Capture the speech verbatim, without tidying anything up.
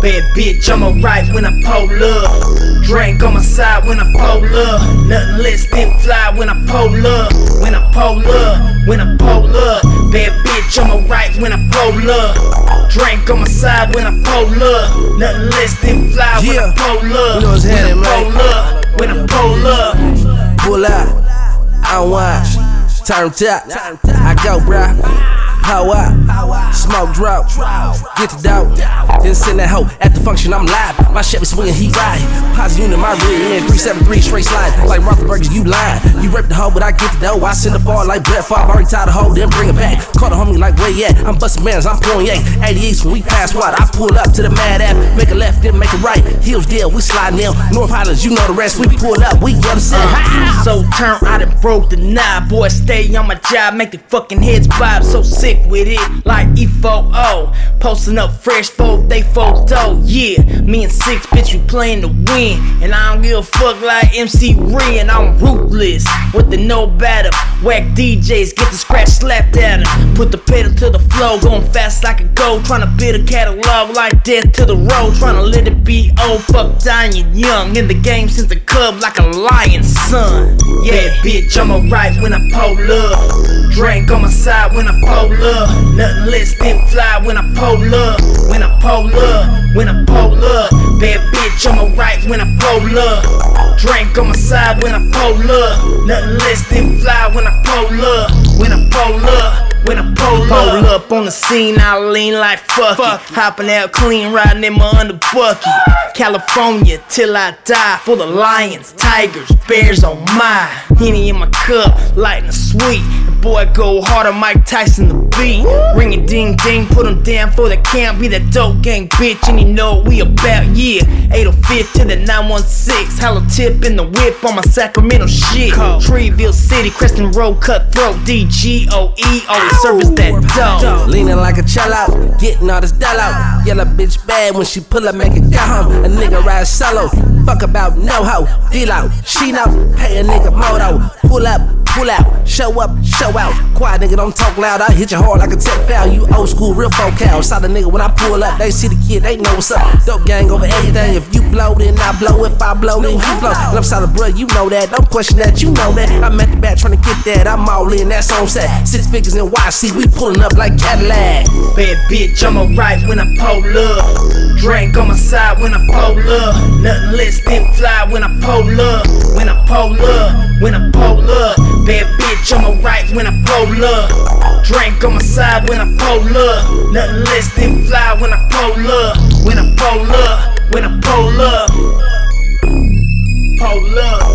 Bad bitch on my right when I pull up. Drink on my side when I pull up. Nothing less than fly when I pull up. When I pull up, when I pull up. Bad bitch on my right when I pull up. Drink on my side when I pull up. Nothing less than fly when Yeah. I pull up. You know what's happening, when I pull man. up, when I pull up. Pull out, unwind, turn top. I go, bruh. Pow out, smoke drop, get the dope, then send that hoe at the function. I'm live. My Chevy swinging, he ride. Posse unit, my rear end, three seven three straight slide. Like Roethlisberger, you lying. You rape the hoe, but I get the dough. I send the ball like Brett Favre. Already tied the hoe, then bring it back. Call the homie like where you at? I'm busting mans, I'm pulling eight. eighty-eights when we pass wide. I pull up to the Mad Ave, make a left, then make a right. Heels deal, we slide now. North Highlands, you know the rest. We pull up, we upset. Uh, so turn out and broke the knob. Boy, stay on my job, make the fucking heads bob. So sick with it, like E four O. Posting up fresh for they photo. Yeah, me and six, bitch, you playing to win. And I don't give a fuck like M C Ren. I'm ruthless with the no batter. Whack D Js, get the scratch slapped at them. Put the pedal to the flow, going fast like a go. Tryna build a catalog like death to the road. Tryna let it be old, fuck dying young. In the game since a cub like a lion, son. Yeah, bitch, on my right when I pull up. Drink on my side when I pull up. Nothing less than fly when I pull up. When I pull up, when I pull up. Bad bitch on my right when I pull up. Drink on my side when I pull up. Nothing less than fly when I pull up. When I pull up. When I pull, pull up. up on the scene, I lean like fuck, fuck it. Hopping out clean, riding in my under bucket. California till I die for the lions, tigers, bears on my Henny in my cup, light and sweet. And boy, go harder, Mike Tyson the beat. Ring a ding ding, put them down for the camp. Be that dope gang bitch, and you know what we about, yeah. eight oh five to the nine one six. Hollow tip in the whip on my Sacramento shit. Treeville City, Crescent Road, Cutthroat, D G O E, always service that dough. Leaning like a child out, getting all this doll out. Yellow bitch bad when she pull up, make it go home. A nigga ride solo, fuck about no hoe. Deal out, she know, pay a nigga moto. Pull up, pull out, show up, show out. Quiet nigga, don't talk loud, I hit you hard like a tech foul. You old school, real focal. Saw the nigga when I pull up, they see the kid, they know what's up. Dope gang over everything, if you blow, then I blow. If I blow, then you blow. And I'm solid, bruh, you know that, don't question that, you know that. I'm at the back trying to get that, I'm all in, that's on set. Six figures in Y C, we pulling up like Cadillac. Bad bitch on my right when I pull up. Drink on my side when I pull up. Nothing less than fly when I pull up. When I pull up, when I pull up. Bad bitch on my right when I pull up. Drink on my side when I pull up. Nothing less than fly when I pull up. When I pull up, when I pull up. Pull up.